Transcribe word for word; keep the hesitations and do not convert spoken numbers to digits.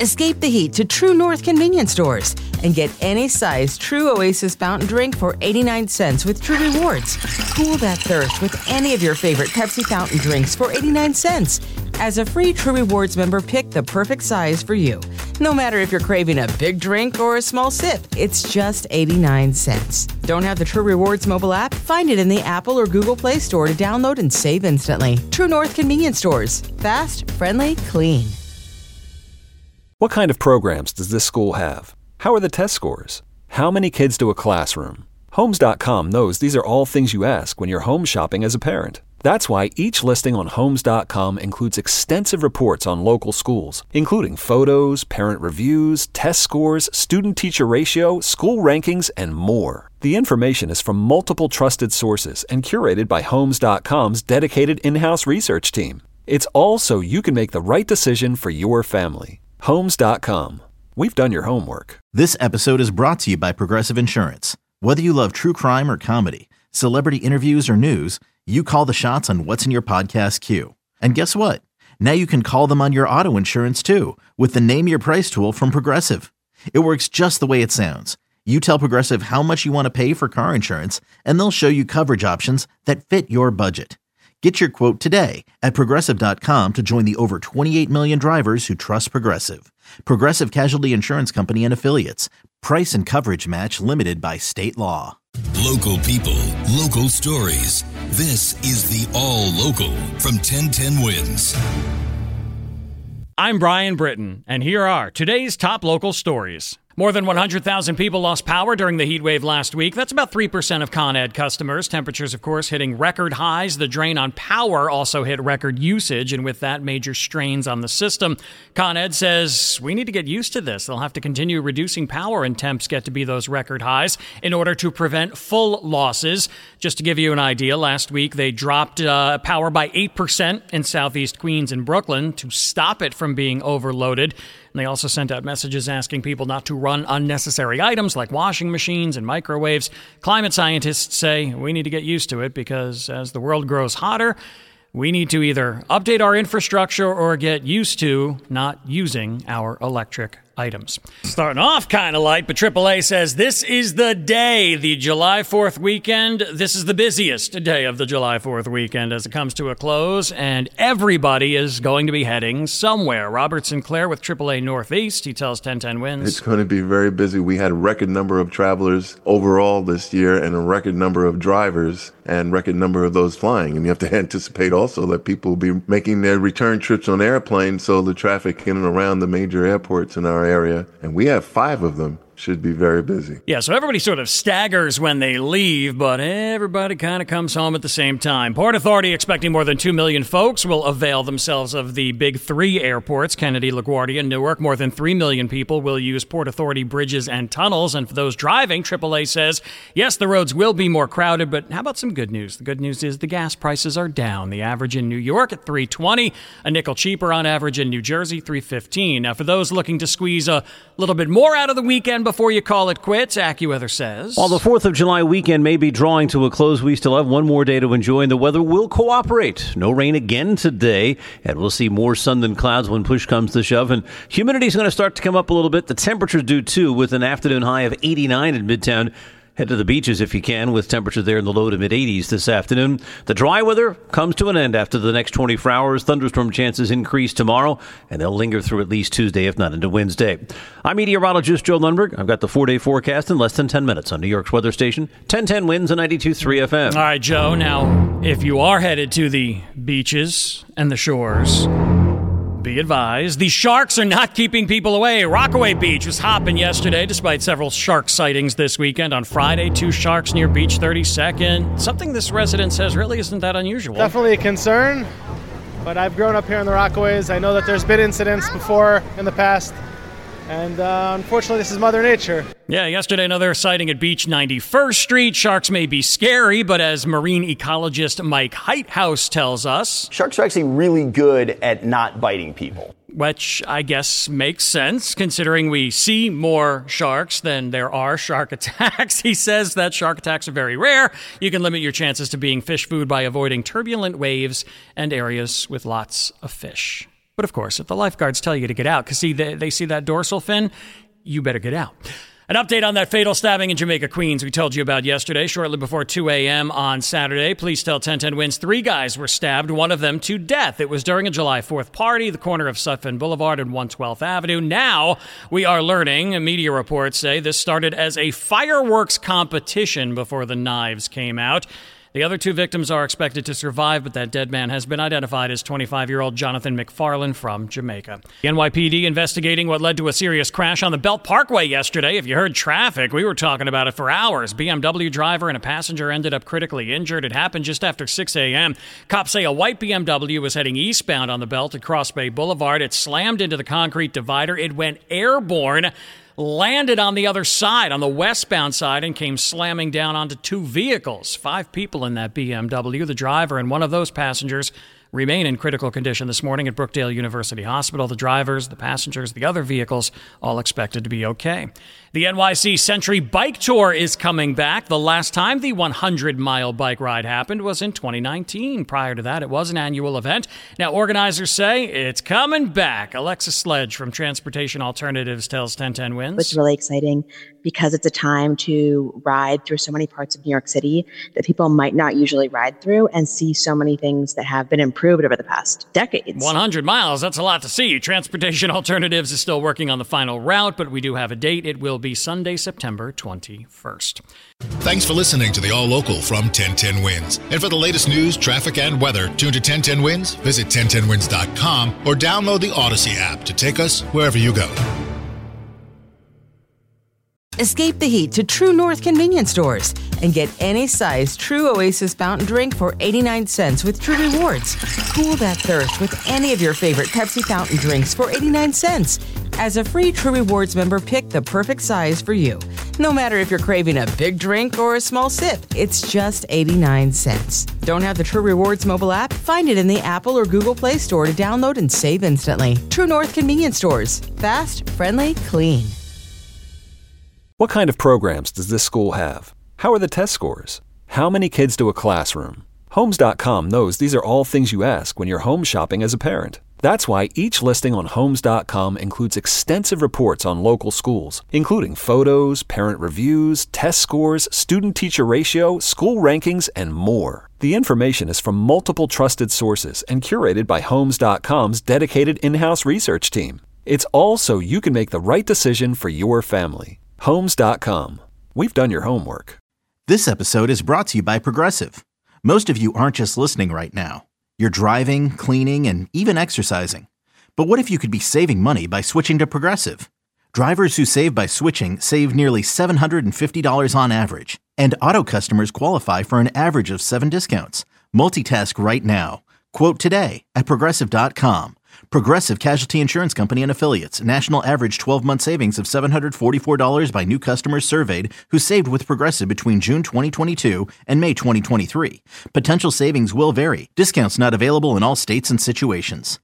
Escape the heat to True North convenience stores and get any size True Oasis fountain drink for eighty-nine cents with True Rewards. Cool that thirst with any of your favorite Pepsi fountain drinks for eighty-nine cents. As a free True Rewards member, pick the perfect size for you. No matter if you're craving a big drink or a small sip, it's just eighty-nine cents. Don't have the True Rewards mobile app? Find it in the Apple or Google Play Store to download and save instantly. True North convenience stores. Fast, friendly, clean. What kind of programs does this school have? How are the test scores? How many kids do a classroom? Homes dot com knows these are all things you ask when you're home shopping as a parent. That's why each listing on Homes dot com includes extensive reports on local schools, including photos, parent reviews, test scores, student-teacher ratio, school rankings, and more. The information is from multiple trusted sources and curated by Homes dot com's dedicated in-house research team. It's all so you can make the right decision for your family. Homes dot com. We've done your homework. This episode is brought to you by Progressive Insurance. Whether you love true crime or comedy, celebrity interviews or news, you call the shots on what's in your podcast queue. And guess what? Now you can call them on your auto insurance too with the Name Your Price tool from Progressive. It works just the way it sounds. You tell Progressive how much you want to pay for car insurance, and they'll show you coverage options that fit your budget. Get your quote today at Progressive dot com to join the over twenty-eight million drivers who trust Progressive. Progressive Casualty Insurance Company and Affiliates. Price and coverage match limited by state law. Local people, local stories. This is the All Local from ten ten Wins. I'm Brian Britton, and here are today's top local stories. More than one hundred thousand people lost power during the heat wave last week. That's about three percent of Con Ed customers. Temperatures, of course, hitting record highs. The drain on power also hit record usage, and with that, major strains on the system. Con Ed says we need to get used to this. They'll have to continue reducing power and temps get to be those record highs in order to prevent full losses. Just to give you an idea, last week they dropped uh, power by eight percent in southeast Queens and Brooklyn to stop it from being overloaded. And they also sent out messages asking people not to run unnecessary items like washing machines and microwaves. Climate scientists say we need to get used to it because as the world grows hotter, we need to either update our infrastructure or get used to not using our electric items. Starting off kind of light, but triple A says this is the day, the July fourth weekend. This is the busiest day of the July fourth weekend as it comes to a close, and everybody is going to be heading somewhere. Robert Sinclair with triple A Northeast. He tells ten ten Wins. It's going to be very busy. We had a record number of travelers overall this year and a record number of drivers and record number of those flying. And you have to anticipate also that people will be making their return trips on airplanes, so the traffic in and around the major airports in our area, and we have five of them, should be very busy. Yeah, so everybody sort of staggers when they leave, but everybody kind of comes home at the same time. Port Authority expecting more than two million folks will avail themselves of the big three airports, Kennedy, LaGuardia, Newark. More than three million people will use Port Authority bridges and tunnels. And for those driving, triple A says, yes, the roads will be more crowded, but how about some good news? The good news is the gas prices are down. The average in New York at three twenty, a nickel cheaper on average in New Jersey, three fifteen. Now, for those looking to squeeze a little bit more out of the weekend before you call it quits, AccuWeather says, while the fourth of July weekend may be drawing to a close, we still have one more day to enjoy, and the weather will cooperate. No rain again today, and we'll see more sun than clouds when push comes to shove, and humidity is going to start to come up a little bit. The temperatures do too, with an afternoon high of eighty-nine in Midtown. Head to the beaches if you can, with temperatures there in the low to mid-eighties this afternoon. The dry weather comes to an end after the next twenty-four hours. Thunderstorm chances increase tomorrow, and they'll linger through at least Tuesday, if not into Wednesday. I'm meteorologist Joe Lundberg. I've got the four-day forecast in less than ten minutes on New York's weather station, ten ten Wins and ninety-two point three F M. All right, Joe. Now, if you are headed to the beaches and the shores, be advised, the sharks are not keeping people away. Rockaway Beach was hopping yesterday despite several shark sightings this weekend. On Friday, two sharks near Beach thirty-second. Something this resident says really isn't that unusual. Definitely a concern, but I've grown up here in the Rockaways. I know that there's been incidents before in the past, and uh, unfortunately this is Mother Nature. Yeah, yesterday another sighting at Beach ninety-first Street. Sharks may be scary, but as marine ecologist Mike Heithouse tells us, sharks are actually really good at not biting people. Which I guess makes sense, considering we see more sharks than there are shark attacks. He says that shark attacks are very rare. You can limit your chances to being fish food by avoiding turbulent waves and areas with lots of fish. But of course, if the lifeguards tell you to get out, because see, they, they see that dorsal fin, you better get out. An update on that fatal stabbing in Jamaica, Queens we told you about yesterday, shortly before two a.m. on Saturday. Police tell ten ten Wins three guys were stabbed, one of them to death. It was during a July fourth party, the corner of Sutphin Boulevard and one twelfth Avenue. Now we are learning, media reports say, this started as a fireworks competition before the knives came out. The other two victims are expected to survive, but that dead man has been identified as twenty-five-year-old Jonathan McFarland from Jamaica. The N Y P D investigating what led to a serious crash on the Belt Parkway yesterday. If you heard traffic, we were talking about it for hours. B M W driver and a passenger ended up critically injured. It happened just after six a.m. Cops say a white B M W was heading eastbound on the Belt at Cross Bay Boulevard. It slammed into the concrete divider. It went airborne, landed on the other side, on the westbound side, and came slamming down onto two vehicles. Five people in that B M W. The driver and one of those passengers remain in critical condition this morning at Brookdale University Hospital. The drivers, the passengers, the other vehicles, all expected to be okay. The N Y C Century Bike Tour is coming back. The last time the one hundred mile bike ride happened was in twenty nineteen. Prior to that, it was an annual event. Now, organizers say it's coming back. Alexis Sledge from Transportation Alternatives tells ten ten Wins. It's really exciting because it's a time to ride through so many parts of New York City that people might not usually ride through and see so many things that have been improved over the past decades. one hundred miles, that's a lot to see. Transportation Alternatives is still working on the final route, but we do have a date. It will be Sunday, September twenty-first. Thanks for listening to the All Local from ten ten Wins. And for the latest news, traffic, and weather, tune to ten ten Wins, visit ten ten wins dot com, or download the Odyssey app to take us wherever you go. Escape the heat to True North convenience stores and get any size True Oasis fountain drink for eighty-nine cents with True Rewards. Cool that thirst with any of your favorite Pepsi fountain drinks for eighty-nine cents. As a free True Rewards member, pick the perfect size for you. No matter if you're craving a big drink or a small sip, it's just eighty-nine cents. Don't have the True Rewards mobile app? Find it in the Apple or Google Play Store to download and save instantly. True North convenience stores. Fast, friendly, clean. What kind of programs does this school have? How are the test scores? How many kids do a classroom? Homes dot com knows these are all things you ask when you're home shopping as a parent. That's why each listing on Homes dot com includes extensive reports on local schools, including photos, parent reviews, test scores, student-teacher ratio, school rankings, and more. The information is from multiple trusted sources and curated by Homes dot com's dedicated in-house research team. It's all so you can make the right decision for your family. Homes dot com. We've done your homework. This episode is brought to you by Progressive. Most of you aren't just listening right now. You're driving, cleaning, and even exercising. But what if you could be saving money by switching to Progressive? Drivers who save by switching save nearly seven hundred fifty dollars on average. And auto customers qualify for an average of seven discounts. Multitask right now. Quote today at Progressive dot com. Progressive Casualty Insurance Company and Affiliates. National average twelve-month savings of seven hundred forty-four dollars by new customers surveyed who saved with Progressive between June twenty twenty-two and May twenty twenty-three. Potential savings will vary. Discounts not available in all states and situations.